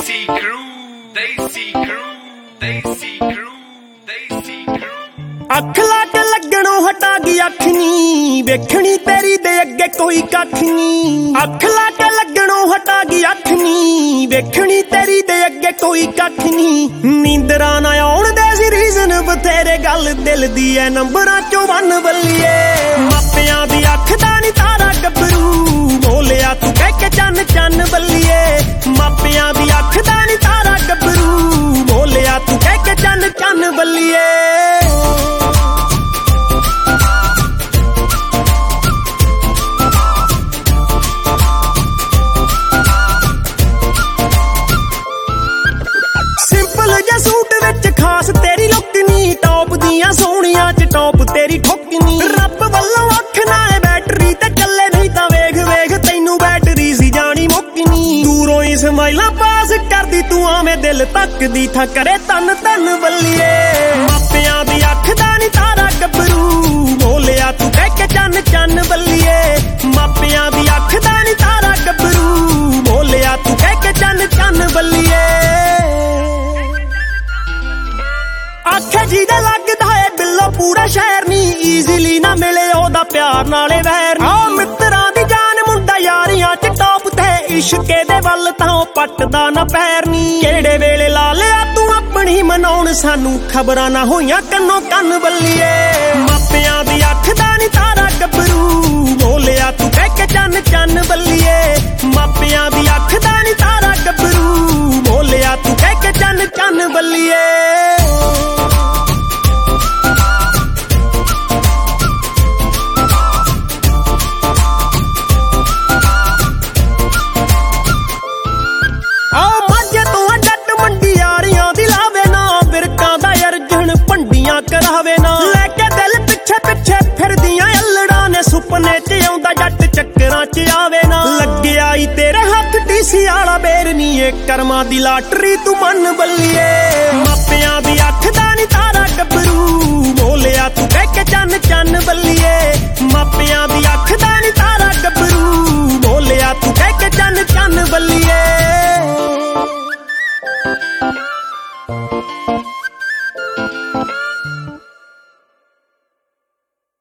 Desi crew, Desi crew, Desi crew, Desi crew। ਅੱਖ ਲਾ ਕੇ ਲੱਗਣੋਂ ਹਟਾ ਗਈ ਅੱਖ ਨੀ, ਵੇਖਣੀ ਤੇਰੀ ਦੇ ਅੱਗੇ ਕੋਈ ਕੱਖ ਨੀ। ਅੱਖ ਲਾ ਕੇ ਲੱਗਣੋਂ ਹਟਾ ਗਈ ਅੱਖ ਨੀ, ਵੇਖਣੀ ਤੇਰੀ ਦੇ ਅੱਗੇ ਕੋਈ ਕੱਖ ਨੀ। ਨੀਂਦਰਾਂ ਨਾ ਆਉਣ ਦੇ ਸੀ ਰੀਜ਼ਨ ਬਥੇਰੇ, ਗੱਲ ਦਿਲ ਦੀ ਐ ਨੰਬਰਾਂ ਚੋਂ ਵੰਨ ਬੱਲੀਏ। ਮਾਪਿਆਂ ਦੀ ਅੱਖ ਦਾ ਨੀ ਤਾਰਾ ਗੱਭਰੂ, ਬੋਲਿਆ ਤੂੰ ਕਹਿ ਕੇ ਚੰਨ ਚੰਨ ਬੱਲੀਏ। ਮਾਪਿਆਂ ਦੀ ਅੱਖ ਦਾ ਨੀ ਤਾਰਾ ਗੱਭਰੂ, ਬੋਲਿਆ ਤੂੰ ਕਹਿ ਕੇ ਚੰਨ ਚੰਨ ਬੱਲੀਏ। ਸੂਟ ਵਿੱਚ ਖਾਸ ਤੇਰੀ ਲੁੱਕ ਨੀ, ਟੌਪ ਦੀਆਂ ਸੋਹਣੀਆਂ ਚ ਟੌਪ ਤੇਰੀ ਠੁੱਕ ਨੀ। ਰੱਬ ਵੱਲੋਂ ਅੱਖ ਨਾ ਏ ਬੈਟਰੀ ਤੇ ਚੱਲੇ, ਨਹੀਂ ਤਾਂ ਵੇਖ ਵੇਖ ਤੈਨੂੰ ਬੈਟਰੀ ਸੀ ਜਾਣੀ ਮੁੱਕ ਨੀ। ਦੂਰੋਂ ਹੀ ਸਮਾਈਲਾਂ ਪਾਸ ਕਰਦੀ ਤੂੰ ਆਵੇਂ ਦਿਲ ਤੱਕਦੀ ਥਾਂ ਕਰੇ ਤਨ ਤਨ ਬੱਲੀਏ। ਮਾਪਿਆਂ ਦੀ ਅੱਖ ਦਾ ਨੀ ਤਾਰਾ ਗੱਭਰੂ, ਬੋਲਿਆ ਤੂੰ ਕਹਿ ਕੇ ਚੰਨ ਚੰਨ ਬੱਲੀਏ। ਮਾਪਿਆਂ ਦੀ ਅੱਖ ਦਾ ਨੀ ਤਾਰਾ ਗੱਭਰੂ, ਬੋਲਿਆ ਤੂੰ ਕਹਿ ਕੇ ਚੰਨ ਚੰਨ ਬੱਲੀਏ। ਆਖੇ ਜਿਹਦੇ ਲੱਗਦਾ ਏ ਬਿੱਲੋ ਪੂਰਾ ਸ਼ਹਿਰ ਨੀ, ਈਜ਼ੀਲੀ ਨਾ ਮਿਲੇ ਉਹਦਾ ਪਿਆਰ ਨਾਲੇ ਵੈਰ ਨੀ। ਆ ਮਿੱਤਰਾਂ ਦੀ ਜਾਨ ਮੁੰਡਾ ਯਾਰੀਆਂ ਚ ਟੌਪ ਤੇ, ਇਸ਼ਕੇ ਦੇ ਵੱਲ ਤਾਂ ਉਹ ਪੱਟਦਾ ਨਾ ਪੈਰ ਨੀ। ਕਿਹੜੇ ਵੇਲੇ ਲਾ ਲਿਆ ਤੂੰ ਆਪਣੀ ਮਨਾਉਣ, ਸਾਨੂੰ ਖਬਰਾਂ ਨਾ ਹੋਈਆਂ ਕੰਨੋਂ ਕੰਨ ਬੱਲੀਏ। ਮਾਪਿਆਂ ਦੀ ਅੱਖ ਦਾ ਨੀ ਤਾਰਾ ਗੱਭਰੂ, ਬੋਲਿਆ ਤੂੰ ਕਹਿ ਕੇ ਚੰਨ ਚੰਨ ਬੱਲੀਏ। ਮਾਪਿਆਂ ਦੀ ਅੱਖ ਦਾ ਨੀ ਤਾਰਾ ਗੱਭਰੂ, ਬੋਲਿਆ ਤੂੰ ਕਹਿ ਕੇ ਚੰਨ ਚੰਨ ਬੱਲੀਏ। ਕਰਾਵੇ ਨਾ ਲੈ ਕੇ ਦਿਲ ਪਿੱਛੇ ਪਿੱਛੇ ਫਿਰਦੀਆਂ ਅਲੜਾਂ ਨੇ, ਸੁਪਨੇ ਚ ਆਉਂਦਾ ਜੱਟ ਚੱਕਰਾਂ ਚ ਆਵੇ ਨਾ। ਲੱਗਿਆ ਈ ਤੇਰੇ ਹੱਥ ਟੀਸੀ ਵਾਲਾ ਬੇਰ ਨੀ, ਏ ਕਰਮਾਂ ਦੀ ਲਾਟਰੀ ਤੂੰ ਮੰਨ ਬੱਲੀਏ। ਮਾਪਿਆਂ ਦੀ ਅੱਖ ਦਾ ਨੀ ਤਾਰਾ ਗੱਭਰੂ, ਬੋਲਿਆ ਤੂੰ ਕਹਿ ਕੇ ਚੰਨ ਚੰਨ ਬੱਲੀਏ। ਮਾਪਿਆਂ ਦੀ ਅੱਖ ਦਾ ਨੀ